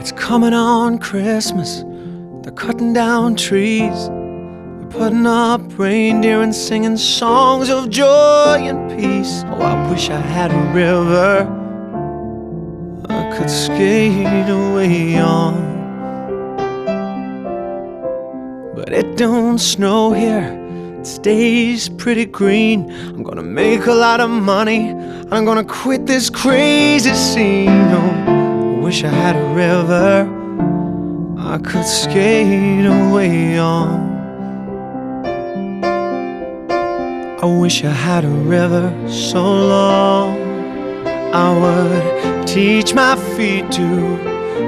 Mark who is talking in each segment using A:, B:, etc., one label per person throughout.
A: It's coming on Christmas, they're cutting down trees, we're putting up reindeer and singing songs of joy and peace. Oh, I wish I had a river I could skate away on, but it don't snow here, it stays pretty green. I'm gonna make a lot of money, I'm gonna quit this crazy scene. Oh, I wish I had a river I could skate away on. I wish I had a river so long I would teach my feet to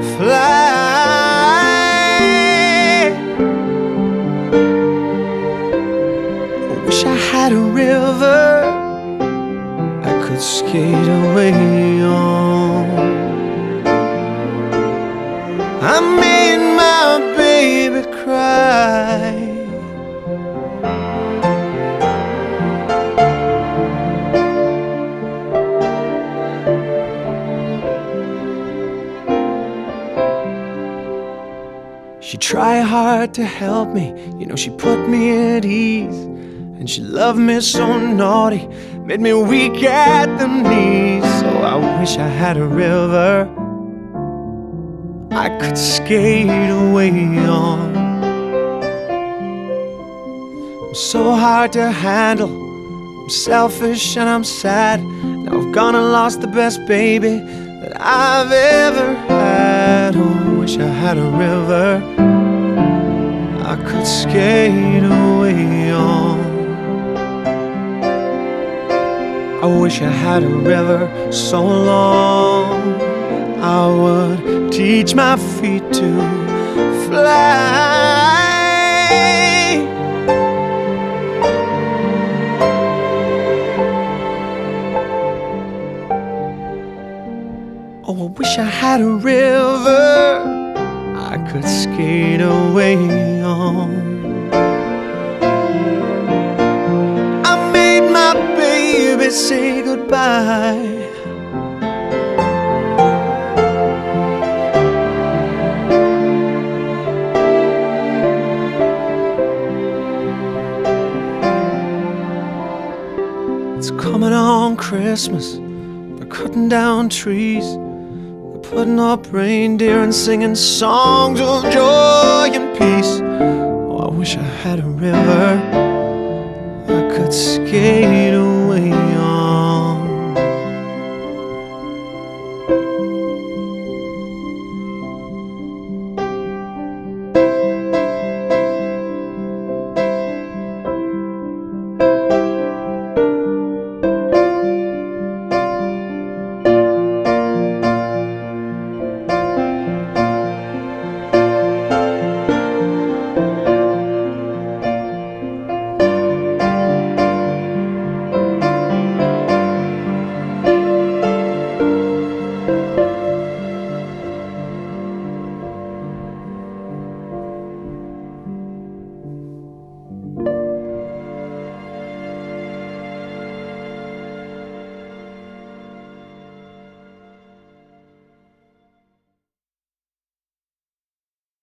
A: fly. I wish I had a river I could skate away on. I made my baby cry. She tried hard to help me, you know, she put me at ease. And she loved me so naughty, made me weak at the knees. So I wish I had a river I could skate away on. I'm so hard to handle, I'm selfish and I'm sad. Now I've gone and lost the best baby that I've ever had. Oh, I wish I had a river I could skate away on. I wish I had a river so long I would teach my feet to fly. Oh, I wish I had a river I could skate away on. I made my baby say goodbye. It's coming on Christmas, they're cutting down trees, they're putting up reindeer and singing songs of joy and peace. Oh, I wish I had a river I could skate away.